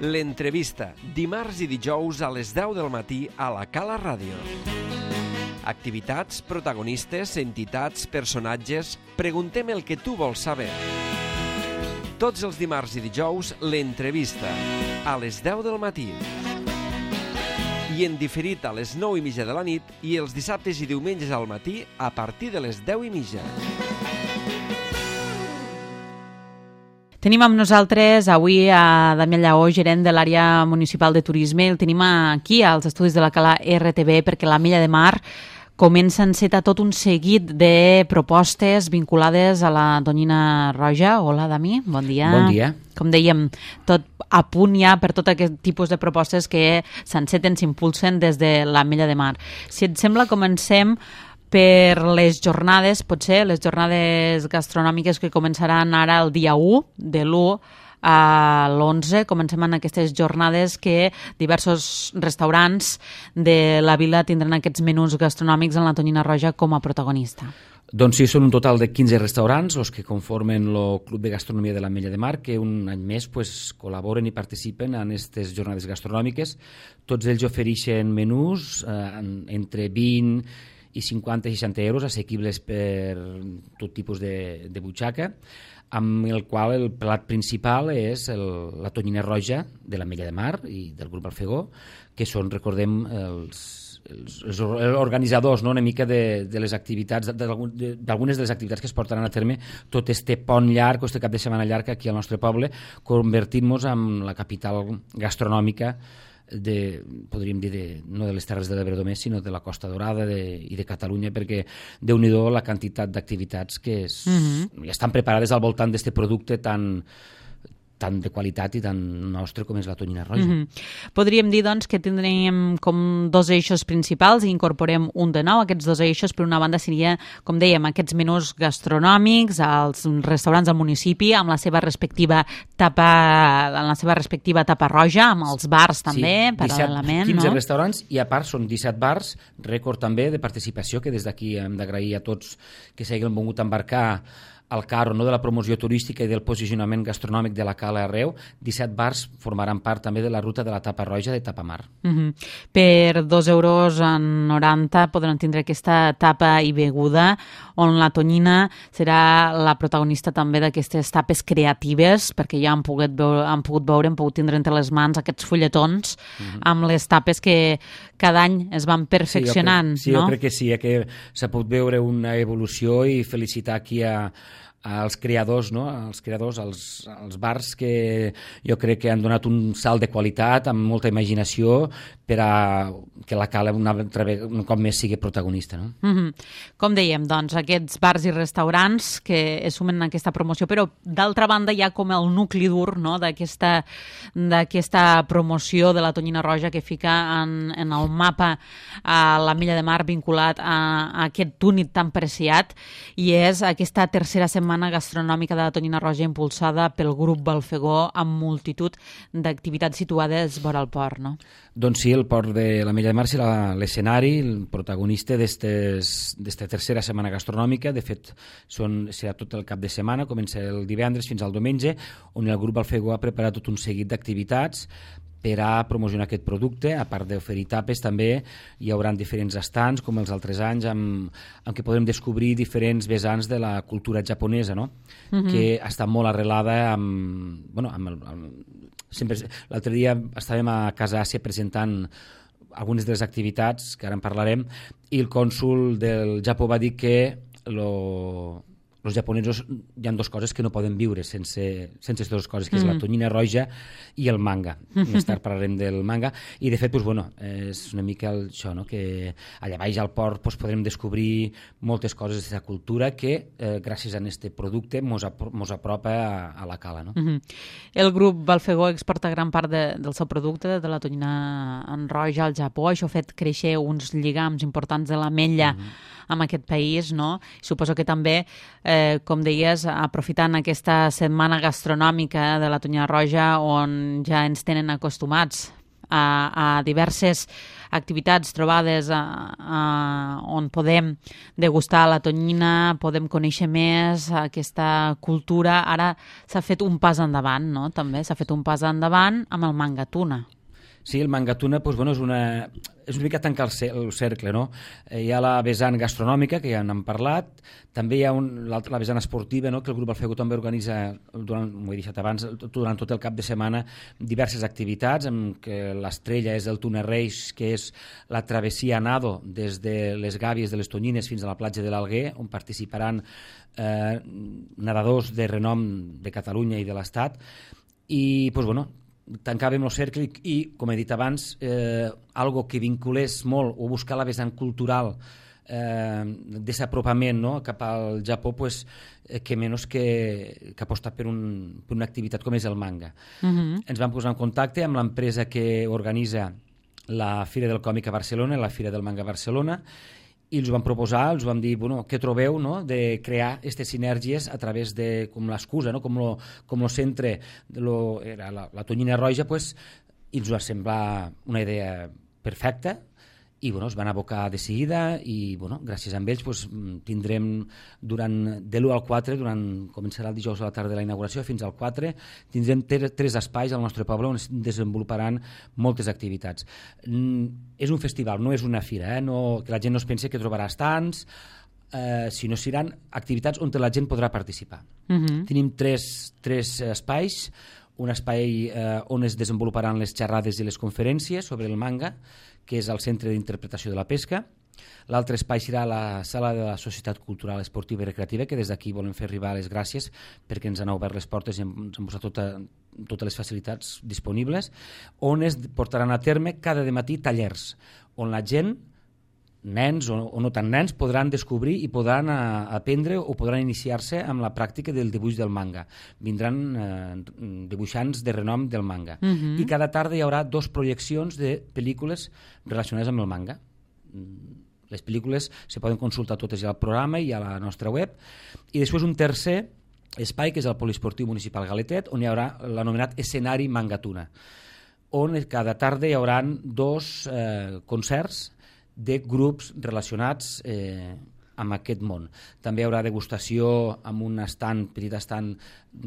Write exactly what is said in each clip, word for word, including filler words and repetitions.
L'entrevista, dimarts i dijous a les deu del matí a la Cala Ràdio. Activitats, protagonistes, entitats, personatges... Preguntem el que tu vols saber. Tots els dimarts i dijous, l'entrevista, a les deu del matí. I en diferit a les nou i mitja de la nit i els dissabtes i diumenges al matí a partir de les deu i mitja. Tenim amb nosaltres avui a Damià Lleó, gerent de l'àrea municipal de turisme. El tenim aquí als estudis de la Cala R T V perquè l'Ametlla de Mar comença a encetar tot un seguit de propostes vinculades a la tonyina roja. Hola, Dami, bon dia. Bon dia. Com dèiem, tot a punt ja per tot aquest tipus de propostes que s'enceten, s'impulsen des de l'Ametlla de Mar. Si et sembla, comencem per les jornades, potser, les jornades gastronòmiques que començaran ara el dia u, de l'u a l'onze. Comencem en aquestes jornades que diversos restaurants de la vila tindran aquests menús gastronòmics en la tonyina roja com a protagonista. Doncs sí, són un total de quinze restaurants els que conformen el Club de Gastronomia de l'Ametlla de Mar, que un any més pues, col·laboren i participen en aquestes jornades gastronòmiques. Tots ells ofereixen menús eh, entre vint i cinquanta i seixanta euros, assequibles per tot tipus de, de butxaca, amb el qual el plat principal és el, la tonyina roja de l'Ametlla de Mar i del grup Alfegó, que són, recordem, els, els, els organitzadors, no?, una mica de, de les activitats, d'algunes de les activitats que es portaran a terme tot este pont llarg, o este cap de setmana llarg aquí al nostre poble, convertint-nos en la capital gastronòmica de, podríem dir, de, no de les Terres de l'Ebre només, sinó de la Costa Daurada de, i de Catalunya, perquè déu-n'hi-do la quantitat d'activitats que es, mm-hmm. ja estan preparades al voltant d'aquest producte tan, tan de qualitat i tan nostre com és la tonyina roja. Mm-hmm. Podríem dir, doncs, que tindríem com dos eixos principals i incorporem un de nou. Aquests dos eixos, per una banda, seria, com dèiem, aquests menús gastronòmics als restaurants del municipi, amb la seva respectiva tapa, en la seva respectiva tapa roja, amb els bars també, sí, paral·lelament. quinze no? restaurants i a part són disset bars, rècord també de participació, que des d'aquí hem d'agrair a tots que s'hagin volgut embarcar al carro, no, de la promoció turística i del posicionament gastronòmic de la Cala arreu. disset bars formaran part també de la ruta de la tapa roja de Tapamar. Mm-hmm. Per dos euros en noranta podran tindre aquesta tapa i beguda, on la tonyina serà la protagonista també d'aquestes tapes creatives, perquè ja han pogut veure, han pogut veure, han pogut tindre entre les mans aquests fulletons mm-hmm. amb les tapes que cada any es van perfeccionant. Sí, jo crec, sí, no? jo crec que sí, eh, que s'ha pogut veure una evolució i felicitar aquí a als creadors, no? als creadors, als, als bars que jo crec que han donat un salt de qualitat amb molta imaginació per a que la Cala una altra vegada, un cop més sigui protagonista. No? Mm-hmm. Com dèiem, doncs, aquests bars i restaurants que es sumen a aquesta promoció, però d'altra banda hi ha com el nucli dur, no? d'aquesta, d'aquesta promoció de la tonyina roja que fica en, en el mapa a l'Ametlla de Mar vinculat a, a aquest únic tan preciat, i és aquesta tercera setmana gastronòmica de la tonyina roja impulsada pel grup Balfegó amb multitud d'activitats situades vora el port, no? Doncs sí, el port de l'Ametlla de Mar serà l'escenari, el protagonista d'esta tercera setmana gastronòmica. De fet, són, serà tot el cap de setmana, comença el divendres fins al diumenge, on el grup Balfegó ha preparat tot un seguit d'activitats per a promocionar aquest producte. A part d'oferir tapes, també hi haurà diferents estants, com els altres anys, amb, amb què podrem descobrir diferents vessants de la cultura japonesa, no? Mm-hmm. que està molt arrelada amb... Bueno, amb el, amb, sempre, l'altre dia estàvem a Casa Àsia presentant algunes de les activitats, que ara en parlarem, i el cònsol del Japó va dir que lo... els japonesos hi ha dues coses que no poden viure sense, sense aquestes dues coses, que és mm. la tonyina roja i el manga. Més tard parlarem del manga. I, de fet, pues, bueno, és una mica el, això, no? que allà baix al port pues, podrem descobrir moltes coses d'aquesta cultura que, eh, gràcies a aquest producte, mos, apro mos apropa a, a la Cala. No? Mm-hmm. El grup Balfegó exporta gran part de, del seu producte, de la tonyina en roja al Japó. Això ha fet créixer uns lligams importants de l'ametlla mm-hmm. amb aquest país, no? Suposo que també, eh, com deies, aprofitant aquesta setmana gastronòmica de la tonyina roja, on ja ens tenen acostumats a, a diverses activitats, trobades a, a, on podem degustar la tonyina, podem conèixer més aquesta cultura. Ara s'ha fet un pas endavant, no? També s'ha fet un pas endavant amb el manga tuna. Sí, el manga tuna doncs, bueno, és, una, és una mica tancar el, el cercle, no? Eh, hi ha la vessant gastronòmica, que ja n'hem parlat, també hi ha un, la vessant esportiva, no? Que el grup Alfego també organitza, durant, m'ho he deixat abans, durant tot el cap de setmana, diverses activitats, en què l'estrella és el Tuna Reis, que és la travessia a nado des de les gàbies de les Tonyines fins a la platja de l'Alguer, on participaran eh, nedadors de renom de Catalunya i de l'Estat, i, doncs, bueno, tancàvem el cercle i, com he dit abans, eh, algo que vinculés molt o buscar la vessant cultural eh, desapropament, no? Cap al Japó, pues, eh, que menys que, que apostar per, un, per una activitat com és el manga. Uh-huh. Ens vam posar en contacte amb l'empresa que organitza la Fira del Còmic a Barcelona, la Fira del Manga a Barcelona, i els vam proposar, els vam dir, bueno, què trobeu, no?, de crear aquestes sinergies a través de, com l'excusa, no?, com lo, com lo centre, de lo, era la, la tonyina roja, pues, i ens va semblar una idea perfecta, i bueno, es van abocar de seguida i bueno, gràcies a ells pues, tindrem durant de l'u al quatre, durant, començarà el dijous a la tarda de la inauguració fins al quatre, tindrem tres espais al nostre poble on es desenvoluparan moltes activitats. Mm, és un festival, no és una fira, eh? No, que la gent no es pensi que trobarà estants, eh, sinó seran activitats on la gent podrà participar. Uh-huh. Tenim tres, tres espais, un espai eh, on es desenvoluparan les xerrades i les conferències sobre el manga, que és el Centre d'Interpretació de la Pesca. L'altre espai serà la Sala de la Societat Cultural Esportiva i Recreativa, que des d'aquí volem fer arribar les gràcies perquè ens han obert les portes i ens han posat tota, totes les facilitats disponibles, on es portaran a terme cada dematí tallers, on la gent, nens o, o no tan nens, podran descobrir i podran a, aprendre o podran iniciar-se amb la pràctica del dibuix del manga. Vindran eh, dibuixants de renom del manga. Uh-huh. I cada tarda hi haurà dos projeccions de pel·lícules relacionades amb el manga. Les pel·lícules se poden consultar totes al programa i a la nostra web. I després un tercer espai, que és el Poliesportiu Municipal Galetet, on hi haurà l'anomenat escenari Mangatuna, on cada tarda hi haurà dos eh, concerts de grups relacionats eh, amb aquest món. També hi haurà degustació amb un estand, petit estand.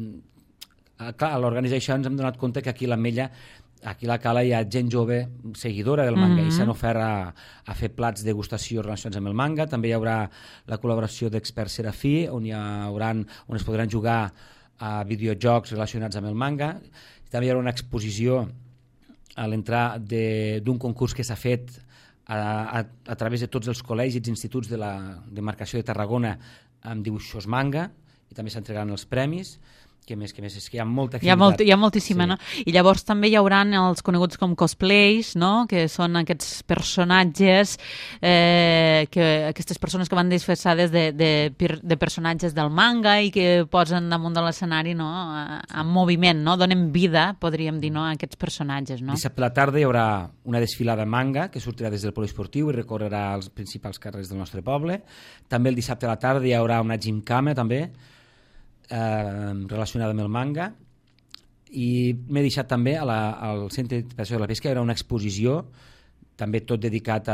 Clar, a l'organitzar això ens hem donat compte que aquí a l'Ametlla, aquí a la Cala hi ha gent jove seguidora del manga, mm-hmm. i s'han ofert a, a fer plats de degustació relacionats amb el manga. També hi haurà la col·laboració d'Expert Serafí, on, hi haurà, on es podran jugar a videojocs relacionats amb el manga. També hi haurà una exposició a l'entrar d'un concurs que s'ha fet A, a, a través de tots els col·legis i instituts de la demarcació de Tarragona amb dibuixos manga, i també s'entregaran els premis. Que més, que més, és que hi ha molta activitat. Hi ha, molt, hi ha moltíssima, sí. No? I llavors també hi haurà els coneguts com cosplays, no? Que són aquests personatges, eh, que, aquestes persones que van disfressades de, de, de personatges del manga i que posen damunt de l'escenari, no? En moviment, no? Donen vida, podríem dir, no? A aquests personatges, no? Dissabte a la tarda hi haurà una desfilada manga que sortirà des del poliesportiu i recorrerà els principals carrers del nostre poble. També el dissabte a la tarda hi haurà una gimcana, també, Eh, relacionada amb el manga, i m'he deixat també a la, al Centre d'Interpretació de la Pesca hi haurà una exposició també tot dedicat a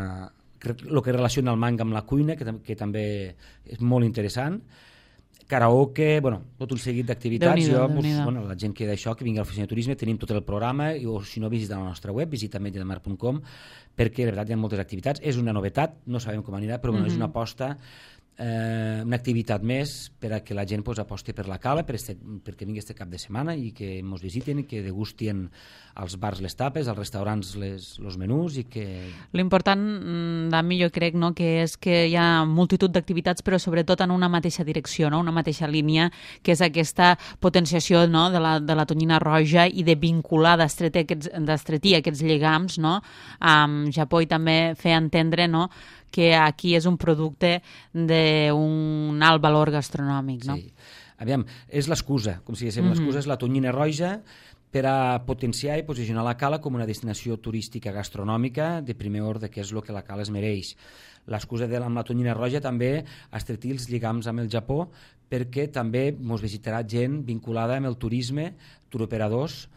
el que relaciona el manga amb la cuina, que, que també és molt interessant. Karaoke, bueno, tot un seguit d'activitats. Jo, pues, bueno, la gent que d'això, que vingui a l'oficina de turisme, tenim tot el programa, i, o si no, visita la nostra web, visita ametlla de mar punt com, perquè la veritat hi ha moltes activitats. És una novetat, no sabem com anirà, però bueno, mm-hmm. és una aposta, eh, una activitat més per a que la gent pues, aposti per la Cala, per este, perquè vingui este cap de setmana i que ens visiten i que degustien als bars les tapes, als restaurants les, els menús i que... L'important, Dami, jo crec, no, que és que hi ha multitud d'activitats, però sobretot en una mateixa direcció, no? Una mateixa línia, que és aquesta potenciació, no, de, la, de la tonyina roja i de vincular, d'estretir aquests, aquests lligams, no, amb Japó, i també fer entendre, no, que aquí és un producte d'un alt valor gastronòmic, no? Sí. Aviam, és l'excusa, com si diguéssim, mm-hmm. l'excusa és la tonyina roja per a potenciar i posicionar la Cala com una destinació turística gastronòmica de primer ordre, que és el que la Cala es mereix. L'excusa de amb la tonyina roja també estretir els lligams amb el Japó, perquè també ens visitarà gent vinculada amb el turisme, turoperadors,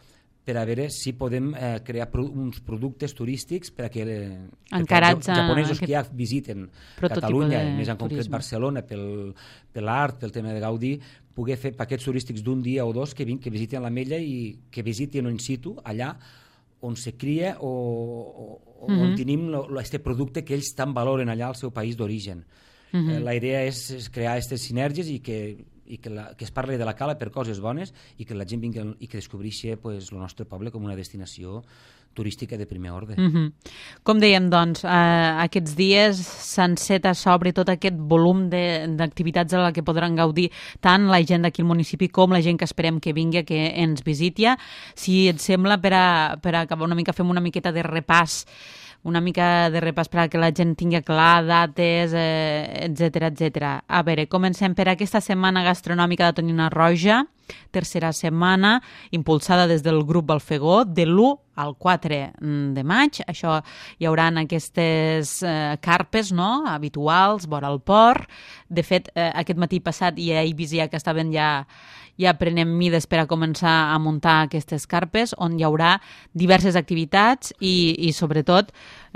per a veure si podem eh, crear pro uns productes turístics per a que eh, encarats els japonesos que ja visiten Catalunya, més en concret turisme. Barcelona, pel, per l'art, pel tema de Gaudí, poder fer paquets turístics d'un dia o dos que, vin, que visiten l'Ametlla i que visitin in situ allà on se cria o, o, o mm-hmm. on tenim aquest producte que ells tant valoren allà al seu país d'origen. Mm-hmm. eh, la idea és, és crear aquestes sinergies i que i que, la, que es parli de la Cala per coses bones i que la gent vingui i que descobreixi pues, el nostre poble com una destinació turística de primer ordre. Mm-hmm. Com dèiem, doncs, eh, aquests dies s'enceta s'obre tot aquest volum d'activitats a la que podran gaudir tant la gent d'aquí al municipi com la gent que esperem que vingui, que ens visiti. Si et sembla, per a, per a acabar una mica, fem una miqueta de repàs una mica de repàs per a que la gent tingui clar dates, eh, etcètera, etcètera. A veure, comencem per aquesta setmana gastronòmica de Tonyina Roja, tercera setmana, impulsada des del grup Balfegó, de l'u al quatre de maig. Això hi haurà aquestes eh, carpes, no?, habituals, vora el port. De fet, eh, aquest matí passat ja he vist ja que estaven ja ja prenem mides per a començar a muntar aquestes carpes, on hi haurà diverses activitats i, i sobretot,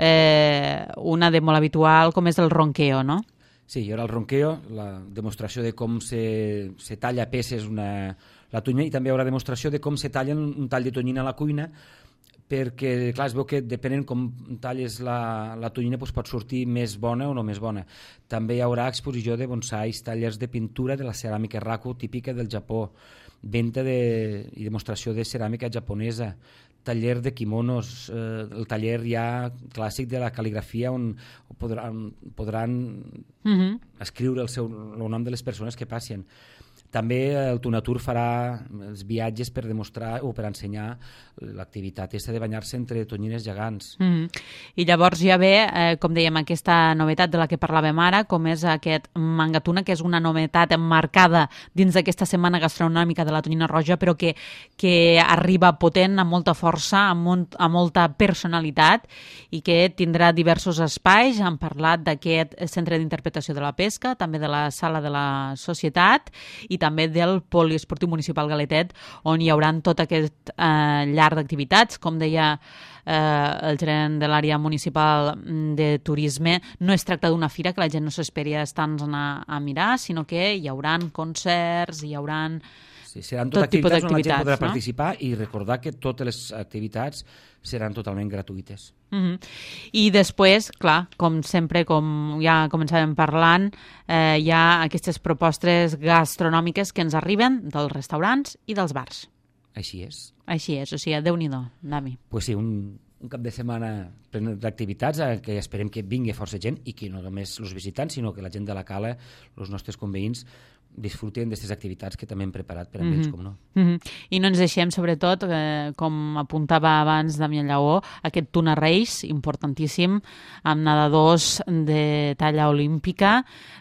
eh, una de molt habitual com és el ronqueo, no? Sí, hi haurà el ronqueo, la demostració de com se, se talla a peces una, la tonyina, i també hi haurà demostració de com se talla un tall de tonyina a la cuina, perquè, clar, es veu que depenent com talles la, la tonyina doncs pot sortir més bona o no més bona. També hi haurà exposició de bonsais, tallers de pintura de la ceràmica raku típica del Japó, venda de, i demostració de ceràmica japonesa, taller de kimonos, eh, el taller ja clàssic de la cal·ligrafia on podran, podran mm-hmm. escriure el, seu, el nom de les persones que passen. També el Tunatur farà els viatges per demostrar o per ensenyar l'activitat aquesta de banyar-se entre tonyines gegants. Mm. I llavors ja ve, eh, com dèiem, aquesta novetat de la que parlàvem ara, com és aquest Mangatuna, que és una novetat emmarcada dins d'aquesta setmana gastronòmica de la Tonyina Roja, però que, que arriba potent, amb molta força, amb, mon, amb molta personalitat, i que tindrà diversos espais. Han parlat d'aquest centre d'interpretació de la pesca, també de la sala de la societat, i també del poliesportiu municipal Galetet, on hi haurà tot aquest eh, llarg d'activitats. Com deia eh, el gerent de l'àrea municipal de turisme, no es tracta d'una fira que la gent no s'esperi a estar-nos a, a mirar, sinó que hi haurà concerts, hi haurà... Sí, seran tot, tot activitats on la gent podrà no? participar, i recordar que totes les activitats seran totalment gratuïtes. Mm-hmm. I després, clar, com sempre, com ja començàvem parlant, eh, hi ha aquestes propostes gastronòmiques que ens arriben dels restaurants i dels bars. Així és. Així és, o sigui, Déu-n'hi-do, Dami. Pues sí, un, un cap de setmana ple d'activitats que esperem que vingui força gent, i que no només els visitants, sinó que la gent de la Cala, els nostres conveïns, disfruten d'aquestes activitats que també hem preparat per a ells, mm-hmm. com no. Mm-hmm. I no ens deixem, sobretot, eh, com apuntava abans Damià Lleó, aquest Tuna Reis, importantíssim, amb nedadors de talla olímpica,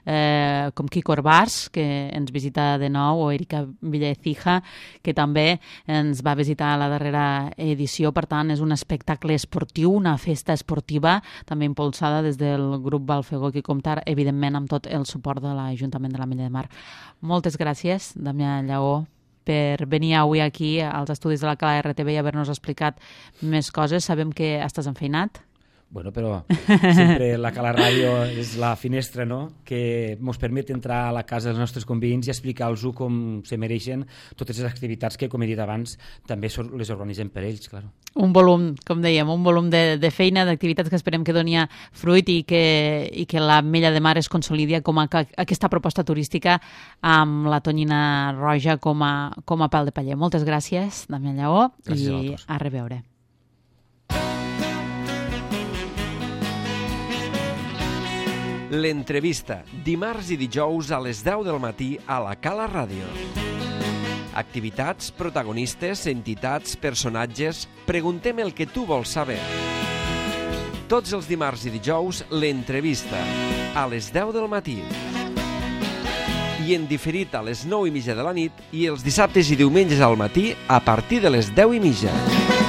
eh, com Quico Orbars, que ens visita de nou, o Erika Villaecija, que també ens va visitar a la darrera edició. Per tant, és un espectacle esportiu, una festa esportiva, també impulsada des del grup Balfegó, que compta, evidentment, amb tot el suport de l'Ajuntament de l'Ametlla de Mar. Moltes gràcies, Damià Lleó, per venir avui aquí als estudis de la Cala R T V i haver-nos explicat més coses. Sabem que estàs enfeinat. Bueno, però sempre la Cala Ràdio és la finestra, no?, que ens permet entrar a la casa dels nostres conveïns i explicar-los com se mereixen totes les activitats que, com he dit abans, també les organitzem per ells, clar. Un volum, com dèiem, un volum de, de feina, d'activitats que esperem que doni fruit i que, i que l'Ametlla de Mar es consolidi com a, a aquesta proposta turística amb la Tonyina Roja com a, com a pal de paller. Moltes gràcies, Damià Lleó, i a, a reveure. L'entrevista, dimarts i dijous a les deu del matí a la Cala Ràdio. Activitats, protagonistes, entitats, personatges... Preguntem el que tu vols saber. Tots els dimarts i dijous, l'entrevista, a les deu del matí. I en diferit a les nou i mitja de la nit, i els dissabtes i diumenges al matí a partir de les deu i mitja.